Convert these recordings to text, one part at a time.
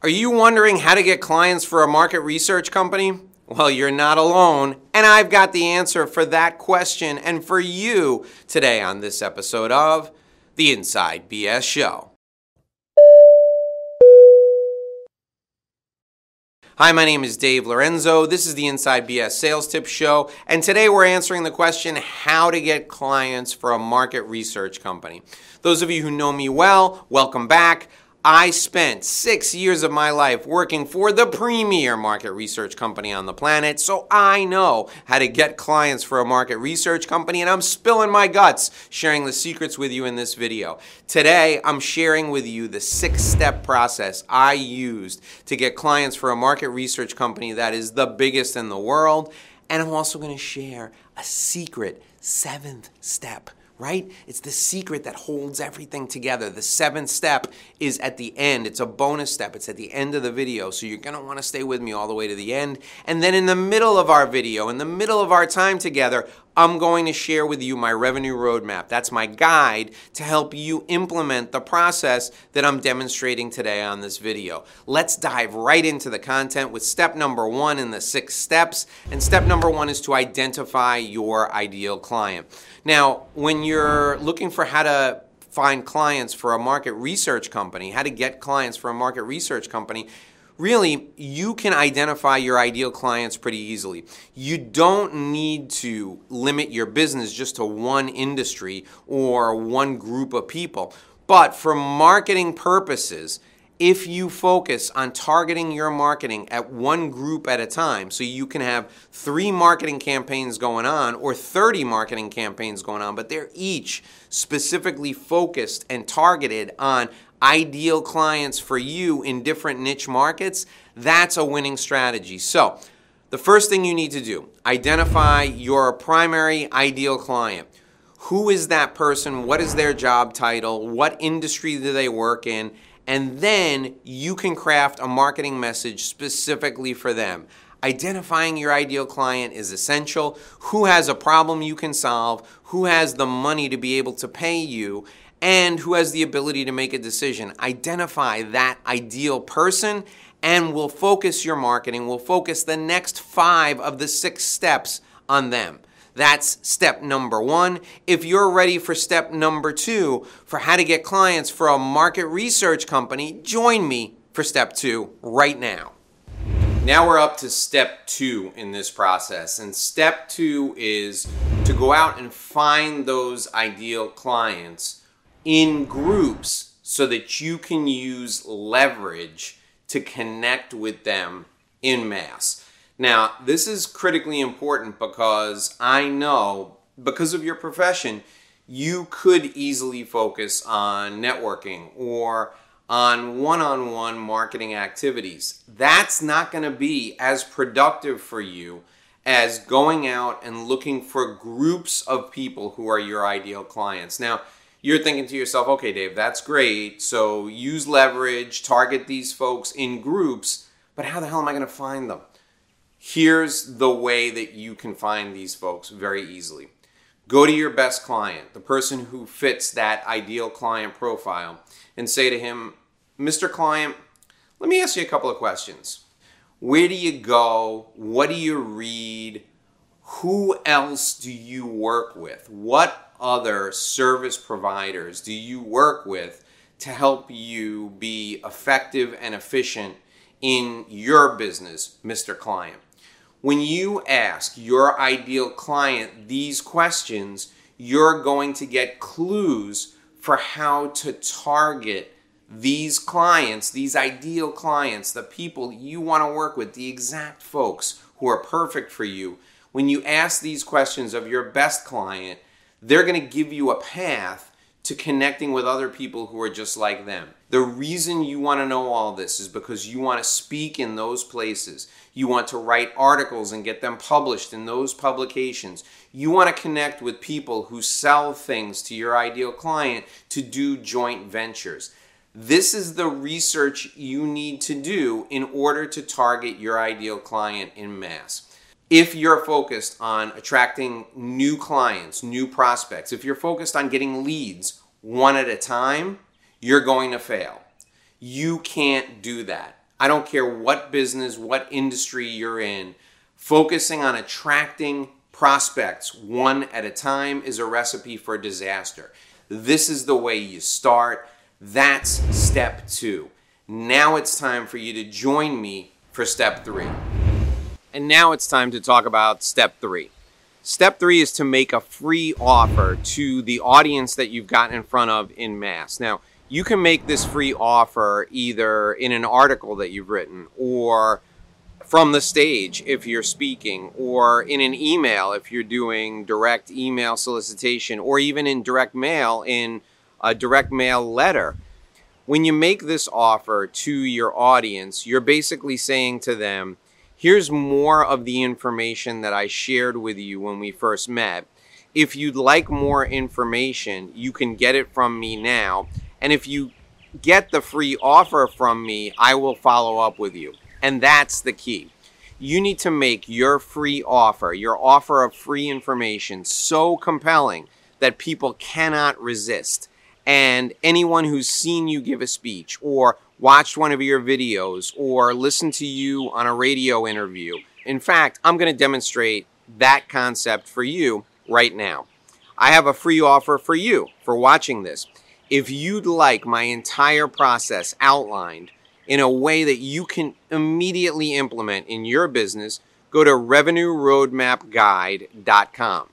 Are you wondering how to get clients for a market research company? Well, you're not alone, and I've got the answer for that question and for you today on this episode of The Inside BS Show. Hi, my name is Dave Lorenzo. This is the Inside BS Sales Tips Show, and today we're answering the question, how to get clients for a market research company. Those of you who know me well, welcome back. I spent 6 years of my life working for the premier market research company on the planet, so I know how to get clients for a market research company, and I'm spilling my guts sharing the secrets with you in this video. Today, I'm sharing with you the 6-step process I used to get clients for a market research company that is the biggest in the world, and I'm also going to share a secret 7th step. Right? It's the secret that holds everything together. The 7th step is at the end. It's a bonus step. It's at the end of the video. So you're going to want to stay with me all the way to the end. And then in the middle of our video, in the middle of our time together, I'm going to share with you my revenue roadmap. That's my guide to help you implement the process that I'm demonstrating today on this video. Let's dive right into the content with step number 1 in the 6 steps. And step number 1 is to identify your ideal client. Now, when you're looking for how to find clients for a market research company, how to get clients for a market research company, really, you can identify your ideal clients pretty easily. You don't need to limit your business just to one industry or one group of people. But for marketing purposes, if you focus on targeting your marketing at one group at a time, so you can have 3 marketing campaigns going on or 30 marketing campaigns going on, but they're each specifically focused and targeted on ideal clients for you in different niche markets, that's a winning strategy. So the first thing you need to do, identify your primary ideal client. Who is that person? What is their job title? What industry do they work in? And then you can craft a marketing message specifically for them. Identifying your ideal client is essential. Who has a problem you can solve? Who has the money to be able to pay you? And who has the ability to make a decision? Identify that ideal person, and we'll focus your marketing. We'll focus the next 5 of the 6 steps on them. That's step number 1. If you're ready for step number 2, for how to get clients for a market research company, join me for step 2 right now. Now we're up to step 2 in this process. And step 2 is to go out and find those ideal clients in groups so that you can use leverage to connect with them en masse. Now, this is critically important because I know, because of your profession, you could easily focus on networking or on one-on-one marketing activities. That's not going to be as productive for you as going out and looking for groups of people who are your ideal clients. Now, you're thinking to yourself, okay, Dave, that's great. So use leverage, target these folks in groups, but how the hell am I going to find them? Here's the way that you can find these folks very easily. Go to your best client, the person who fits that ideal client profile, and say to him, Mr. Client, let me ask you a couple of questions. Where do you go? What do you read? Who else do you work with? What other service providers do you work with to help you be effective and efficient in your business, Mr. Client? When you ask your ideal client these questions, you're going to get clues for how to target these clients, these ideal clients, the people you want to work with, the exact folks who are perfect for you. When you ask these questions of your best client, they're going to give you a path to connecting with other people who are just like them. The reason you want to know all this is because you want to speak in those places. You want to write articles and get them published in those publications. You want to connect with people who sell things to your ideal client to do joint ventures. This is the research you need to do in order to target your ideal client en masse. If you're focused on attracting new clients, new prospects, if you're focused on getting leads one at a time, you're going to fail. You can't do that. I don't care what business, what industry you're in, focusing on attracting prospects one at a time is a recipe for disaster. This is the way you start. That's step 2. Now it's time for you to join me for step 3. And now it's time to talk about step 3. Step 3 is to make a free offer to the audience that you've gotten in front of in mass. Now, you can make this free offer either in an article that you've written, or from the stage if you're speaking, or in an email if you're doing direct email solicitation, or even in direct mail in a direct mail letter. When you make this offer to your audience, you're basically saying to them, here's more of the information that I shared with you when we first met. If you'd like more information, you can get it from me now. And if you get the free offer from me, I will follow up with you. And that's the key. You need to make your free offer, your offer of free information, so compelling that people cannot resist. And anyone who's seen you give a speech, or watched one of your videos, or listened to you on a radio interview. In fact, I'm going to demonstrate that concept for you right now. I have a free offer for you for watching this. If you'd like my entire process outlined in a way that you can immediately implement in your business, go to RevenueRoadmapGuide.com.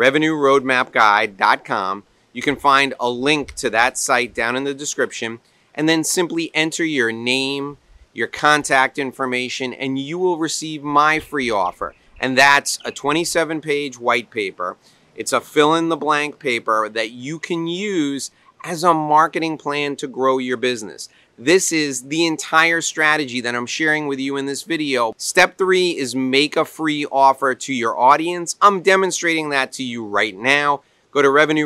RevenueRoadmapGuide.com. You can find a link to that site down in the description, and then simply enter your name, your contact information, and you will receive my free offer. And that's a 27-page white paper. It's a fill-in-the-blank paper that you can use as a marketing plan to grow your business. This is the entire strategy that I'm sharing with you in this video. Step 3 is make a free offer to your audience. I'm demonstrating that to you right now. Go to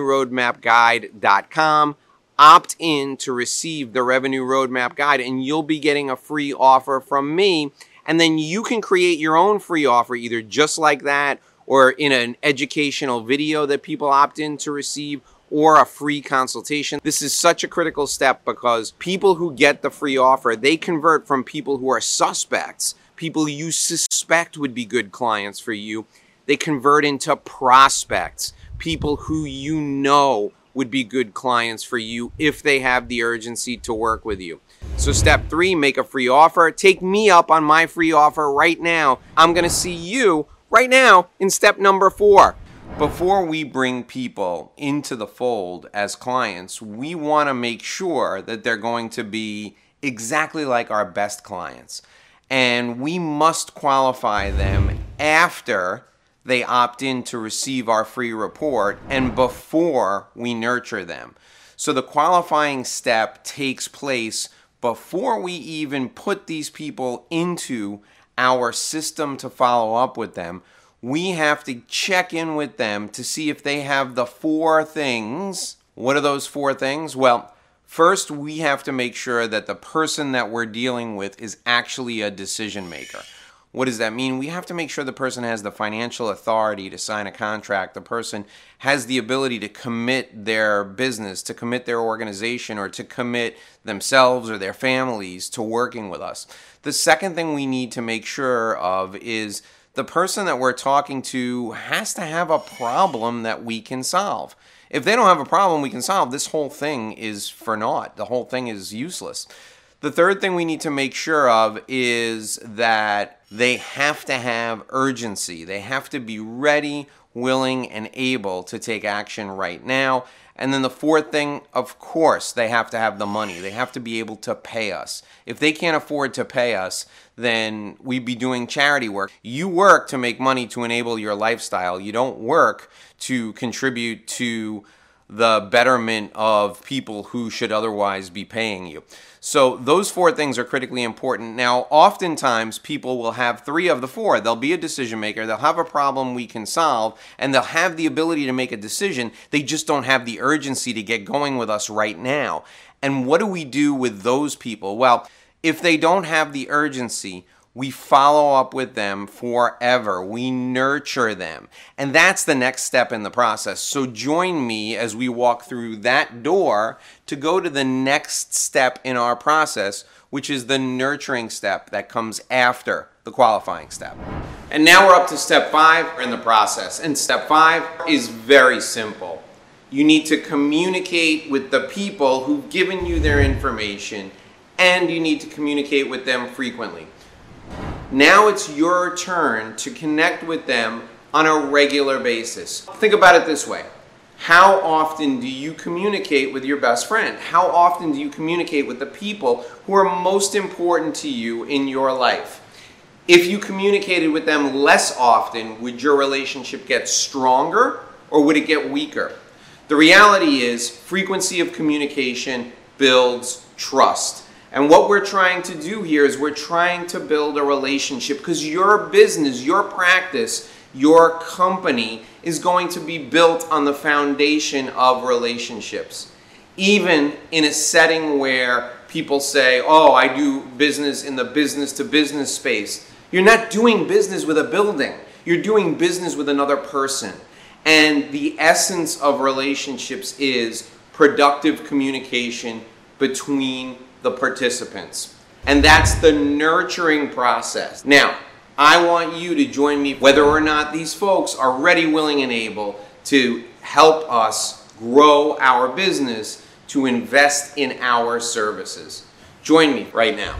RevenueRoadmapGuide.com, opt in to receive the Revenue Roadmap Guide, and you'll be getting a free offer from me. And then you can create your own free offer, either just like that, or in an educational video that people opt in to receive, or a free consultation. This is such a critical step because people who get the free offer, they convert from people who are suspects, people you suspect would be good clients for you. They convert into prospects, people who you know would be good clients for you if they have the urgency to work with you. So step 3, make a free offer. Take me up on my free offer right now. I'm going to see you right now in step number 4. Before we bring people into the fold as clients, we want to make sure that they're going to be exactly like our best clients. And we must qualify them after they opt in to receive our free report and before we nurture them. So the qualifying step takes place before we even put these people into our system to follow up with them. We have to check in with them to see if they have the 4 things. What are those 4 things? Well, first we have to make sure that the person that we're dealing with is actually a decision maker. What does that mean? We have to make sure the person has the financial authority to sign a contract. The person has the ability to commit their business, to commit their organization, or to commit themselves or their families to working with us. The second thing we need to make sure of is the person that we're talking to has to have a problem that we can solve. If they don't have a problem we can solve, this whole thing is for naught. The whole thing is useless. The third thing we need to make sure of is that they have to have urgency. They have to be ready, willing, and able to take action right now. And then the fourth thing, of course, they have to have the money. They have to be able to pay us. If they can't afford to pay us, then we'd be doing charity work. You work to make money to enable your lifestyle. You don't work to contribute to the betterment of people who should otherwise be paying you. So those 4 things are critically important. Now, oftentimes people will have 3 of the 4. They'll be a decision maker, they'll have a problem we can solve, and they'll have the ability to make a decision. They just don't have the urgency to get going with us right now. And what do we do with those people? Well, if they don't have the urgency, we follow up with them forever. We nurture them. And that's the next step in the process. So join me as we walk through that door to go to the next step in our process, which is the nurturing step that comes after the qualifying step. And now we're up to step 5 in the process. And step 5 is very simple. You need to communicate with the people who've given you their information, and you need to communicate with them frequently. Now it's your turn to connect with them on a regular basis. Think about it this way. How often do you communicate with your best friend? How often do you communicate with the people who are most important to you in your life? If you communicated with them less often, would your relationship get stronger or would it get weaker? The reality is, frequency of communication builds trust. And what we're trying to do here is we're trying to build a relationship, because your business, your practice, your company is going to be built on the foundation of relationships. Even in a setting where people say, oh, I do business in the business-to-business space. You're not doing business with a building. You're doing business with another person. And the essence of relationships is productive communication between the participants. And that's the nurturing process. Now, I want you to join me, whether or not these folks are ready, willing, and able to help us grow our business, to invest in our services. Join me right now.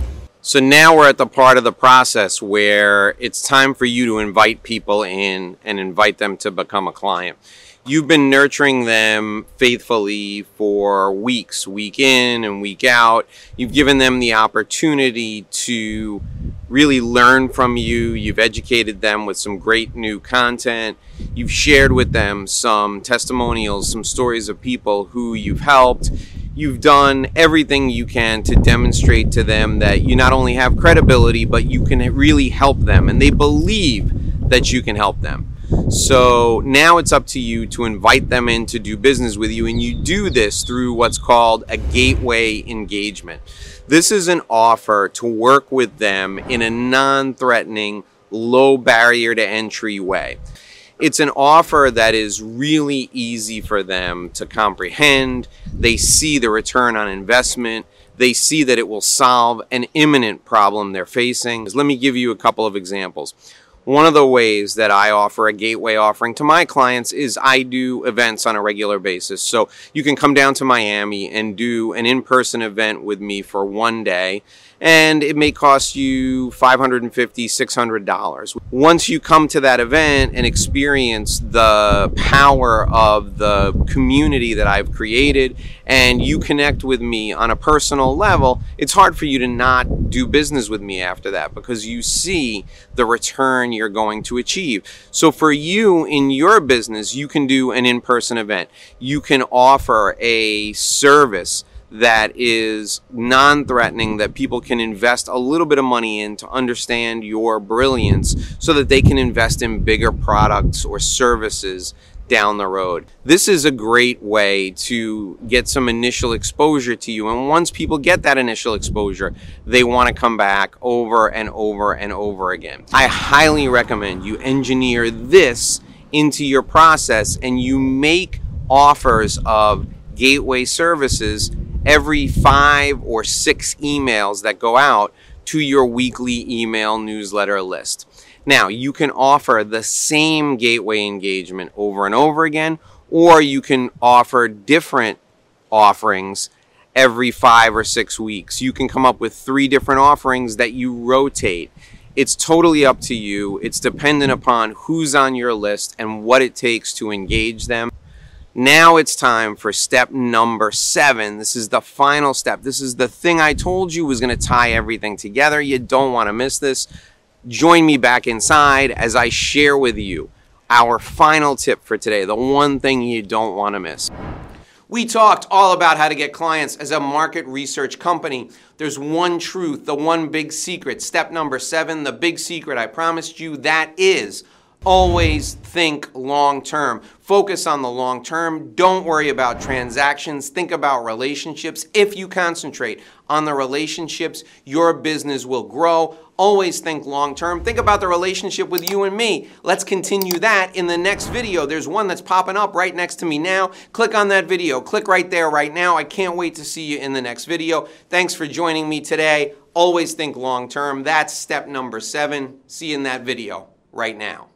So now we're at the part of the process where it's time for you to invite people in and invite them to become a client. You've been nurturing them faithfully for weeks, week in and week out. You've given them the opportunity to really learn from you. You've educated them with some great new content. You've shared with them some testimonials, some stories of people who you've helped. You've done everything you can to demonstrate to them that you not only have credibility, but you can really help them, and they believe that you can help them. So now it's up to you to invite them in to do business with you, and you do this through what's called a gateway engagement. This is an offer to work with them in a non-threatening, low barrier to entry way. It's an offer that is really easy for them to comprehend. They see the return on investment. They see that it will solve an imminent problem they're facing. Let me give you a couple of examples. One of the ways that I offer a gateway offering to my clients is I do events on a regular basis. So you can come down to Miami and do an in-person event with me for one day, and it may cost you $550, $600. Once you come to that event and experience the power of the community that I've created, and you connect with me on a personal level, it's hard for you to not do business with me after that, because you see the return you're going to achieve. So for you in your business, you can do an in-person event. You can offer a service that is non-threatening, that people can invest a little bit of money in to understand your brilliance so that they can invest in bigger products or services down the road. This is a great way to get some initial exposure to you. And once people get that initial exposure, they want to come back over and over and over again. I highly recommend you engineer this into your process and you make offers of gateway services every 5 or 6 emails that go out to your weekly email newsletter list. Now, you can offer the same gateway engagement over and over again, or you can offer different offerings every 5 or 6 weeks. You can come up with 3 different offerings that you rotate. It's totally up to you. It's dependent upon who's on your list and what it takes to engage them. Now it's time for step number 7. This is the final step. This is the thing I told you was going to tie everything together. You don't want to miss this. Join me back inside as I share with you our final tip for today, the one thing you don't want to miss. We talked all about how to get clients as a market research company. There's one truth, the one big secret. Step number 7, the big secret I promised you, that is Always think long term. Focus on the long term. Don't worry about transactions. Think about relationships. If you concentrate on the relationships, your business will grow. Always think long term. Think about the relationship with you and me. Let's continue that in the next video. There's one that's popping up right next to me now. Click on that video. Click right there right now. I can't wait to see you in the next video. Thanks for joining me today. Always think long term. That's step number 7. See you in that video right now.